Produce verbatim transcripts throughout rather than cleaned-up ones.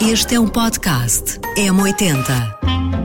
Este é um podcast M oitenta.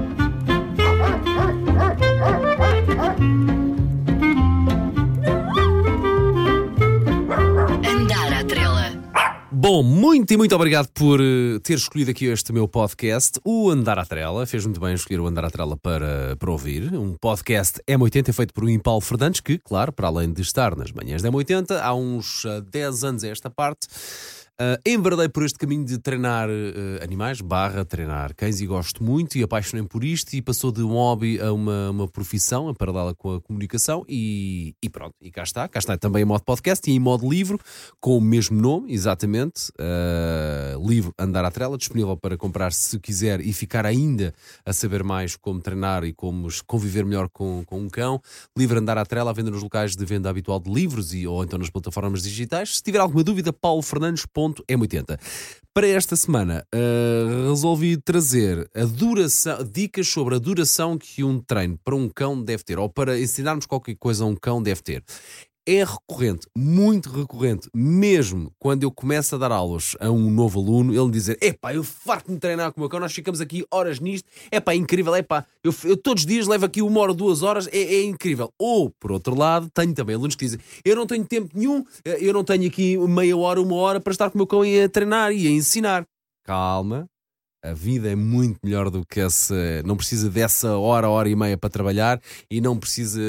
Andar à trela. Bom, muito e muito obrigado por uh, ter escolhido aqui este meu podcast, o Andar à Trela. Fez muito bem escolher o Andar à Trela para, para ouvir. Um podcast M oitenta feito por um Paulo Fernandes, que, claro, para além de estar nas manhãs da M oitenta, há uns uh, dez anos a esta parte, Uh, enverdei por este caminho de treinar uh, animais, barra treinar cães, e gosto muito e apaixonei-me por isto, e passou de um hobby a uma, uma profissão, a paralela com a comunicação, e, e pronto, e cá está, cá está também em modo podcast e em modo livro, com o mesmo nome, exatamente, uh, livro Andar à Trela, disponível para comprar se quiser e ficar ainda a saber mais como treinar e como conviver melhor com, com um cão. Livro Andar à Trela, à venda nos locais de venda habitual de livros e, ou então nas plataformas digitais. Se tiver alguma dúvida, paulo fernandes ponto M oitenta. Para esta semana uh, resolvi trazer a duração, dicas sobre a duração que um treino para um cão deve ter, ou para ensinarmos qualquer coisa a um cão deve ter. É recorrente, muito recorrente, mesmo quando eu começo a dar aulas a um novo aluno, ele me dizer: epá, eu farto-me de treinar com o meu cão, nós ficamos aqui horas nisto, epá, é incrível, epá, eu, eu todos os dias levo aqui uma hora, duas horas, é, é incrível. Ou, por outro lado, tenho também alunos que dizem: eu não tenho tempo nenhum, eu não tenho aqui meia hora, uma hora para estar com o meu cão e a treinar e a ensinar. Calma. A vida é muito melhor do que essa. Não precisa dessa hora, hora e meia para trabalhar, e não precisa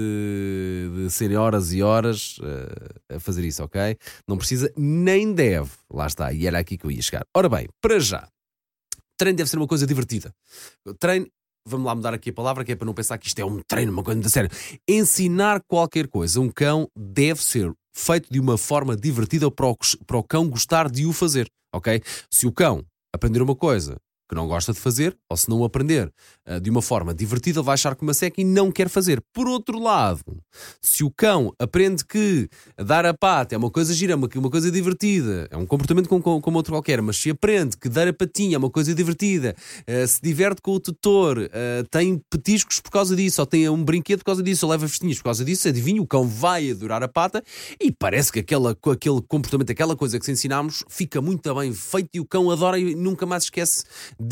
de, de ser horas e horas uh, a fazer isso, ok? Não precisa, nem deve. Lá está, e era aqui que eu ia chegar. Ora bem, para já, treino deve ser uma coisa divertida. Treino, vamos lá mudar aqui a palavra, que é para não pensar que isto é um treino, uma coisa de sério. Ensinar qualquer coisa a um cão deve ser feito de uma forma divertida para o, para o cão gostar de o fazer, ok? Se o cão aprender uma coisa que não gosta de fazer, ou se não aprender uh, de uma forma divertida, vai achar que uma seca e não quer fazer. Por outro lado, se o cão aprende que dar a pata é uma coisa gira, uma, uma coisa divertida, é um comportamento como, como, como outro qualquer, mas se aprende que dar a patinha é uma coisa divertida, uh, se diverte com o tutor, uh, tem petiscos por causa disso, ou tem um brinquedo por causa disso, ou leva festinhas por causa disso, adivinha, o cão vai adorar a pata, e parece que aquela, aquele comportamento, aquela coisa que se ensinámos, fica muito bem feito e o cão adora e nunca mais esquece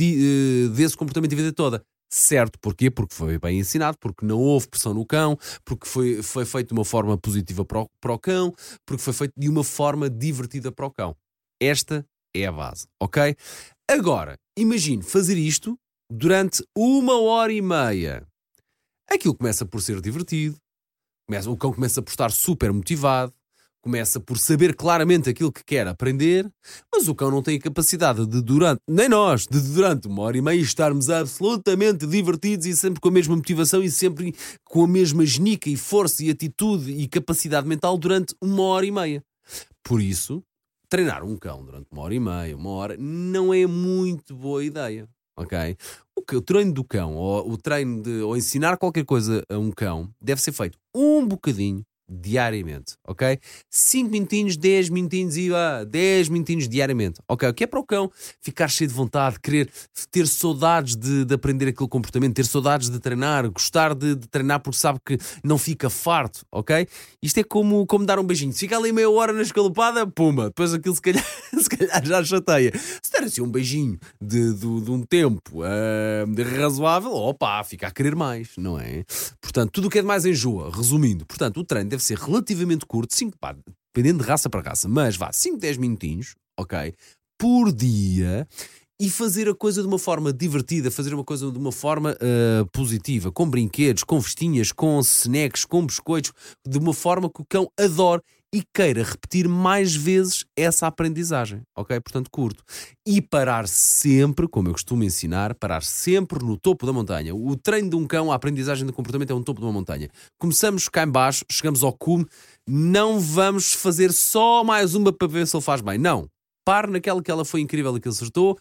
De, uh, desse comportamento a vida toda. Certo, porquê? Porque foi bem ensinado, porque não houve pressão no cão, porque foi, foi feito de uma forma positiva para o, para o cão, porque foi feito de uma forma divertida para o cão. Esta é a base, ok? Agora, imagine fazer isto durante uma hora e meia. Aquilo começa por ser divertido, começa, o cão começa por estar super motivado, começa por saber claramente aquilo que quer aprender, mas o cão não tem a capacidade de durante, nem nós, de durante uma hora e meia estarmos absolutamente divertidos e sempre com a mesma motivação e sempre com a mesma genica e força e atitude e capacidade mental durante uma hora e meia. Por isso, treinar um cão durante uma hora e meia, uma hora, não é muito boa ideia, ok? O, que, o treino do cão, ou o treino de, ou ensinar qualquer coisa a um cão, deve ser feito um bocadinho diariamente, ok? cinco minutinhos, dez minutinhos e ah, dez minutinhos diariamente, ok? O que é para o cão ficar cheio de vontade, querer ter saudades de, de aprender aquele comportamento, ter saudades de treinar, gostar de, de treinar porque sabe que não fica farto, ok? Isto é como, como dar um beijinho. Se fica ali meia hora na escalopada, puma, depois aquilo se calhar, se calhar já chateia. Se der assim um beijinho de, de, de um tempo uh, razoável, opa, fica a querer mais, não é? Portanto, tudo o que é de mais enjoa, resumindo. Portanto, o treino deve ser relativamente curto, cinco, pá, dependendo de raça para raça, mas vá, cinco, dez minutinhos, ok, por dia, e fazer a coisa de uma forma divertida, fazer uma coisa de uma forma uh, positiva, com brinquedos, com festinhas, com snacks, com biscoitos, de uma forma que o cão adore e queira repetir mais vezes essa aprendizagem, ok? Portanto, curto. E parar sempre, como eu costumo ensinar, parar sempre no topo da montanha. O treino de um cão, a aprendizagem de comportamento é um topo de uma montanha. Começamos cá em baixo, chegamos ao cume, não vamos fazer só mais uma para ver se ele faz bem. Não. Pare naquela que ela foi incrível e que ele acertou.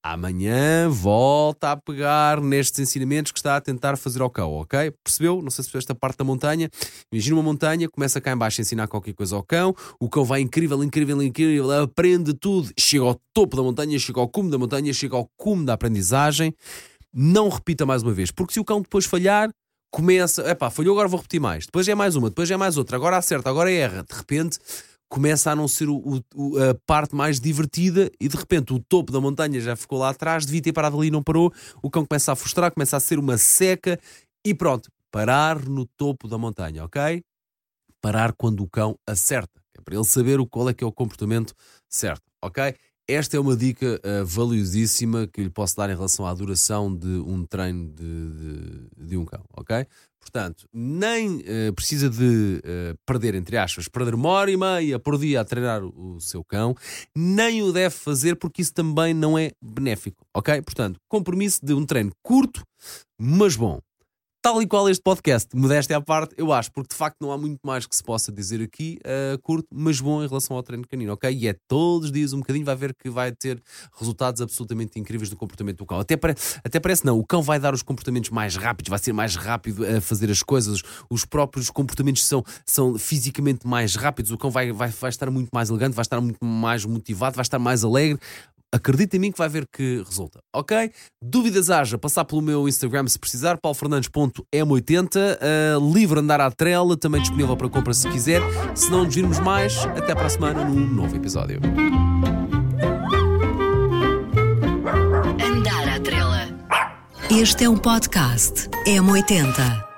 Amanhã volta a pegar nestes ensinamentos que está a tentar fazer ao cão, ok? Percebeu? Não sei se percebeu esta parte da montanha. Imagina uma montanha, começa cá em baixo a ensinar qualquer coisa ao cão, o cão vai incrível, incrível, incrível, aprende tudo, chega ao topo da montanha, chega ao cume da montanha, chega ao cume da aprendizagem. Não repita mais uma vez, porque se o cão depois falhar, começa, epá, falhou, agora vou repetir mais. Depois é mais uma, depois é mais outra, agora acerta, agora erra. De repente começa a não ser o, o, a parte mais divertida e de repente o topo da montanha já ficou lá atrás, devia ter parado ali e não parou, o cão começa a frustrar, começa a ser uma seca e pronto, parar no topo da montanha, ok? Parar quando o cão acerta, é para ele saber qual é que é o comportamento certo, ok? Esta é uma dica uh, valiosíssima que lhe posso dar em relação à duração de um treino de, de, de um cão, ok? Portanto, nem uh, precisa de uh, perder, entre aspas, perder uma hora e meia por dia a treinar o seu cão, nem o deve fazer porque isso também não é benéfico, ok? Portanto, compromisso de um treino curto, mas bom. Tal e qual este podcast, modéstia à parte, eu acho, porque de facto não há muito mais que se possa dizer aqui, uh, curto, mas bom em relação ao treino canino, ok? E é todos os dias um bocadinho, vai ver que vai ter resultados absolutamente incríveis no comportamento do cão. Até, pare... Até parece não, o cão vai dar os comportamentos mais rápidos, vai ser mais rápido a fazer as coisas, os próprios comportamentos são, são fisicamente mais rápidos, o cão vai, vai, vai estar muito mais elegante, vai estar muito mais motivado, vai estar mais alegre. Acredita em mim que vai ver que resulta, ok? Dúvidas haja, passar pelo meu Instagram se precisar, paulo fernandes ponto m oitenta, uh, livre Andar à Trela, também disponível para compra se quiser. Se não nos virmos mais, até para a semana num novo episódio. Andar à Trela. Este é um podcast M oitenta.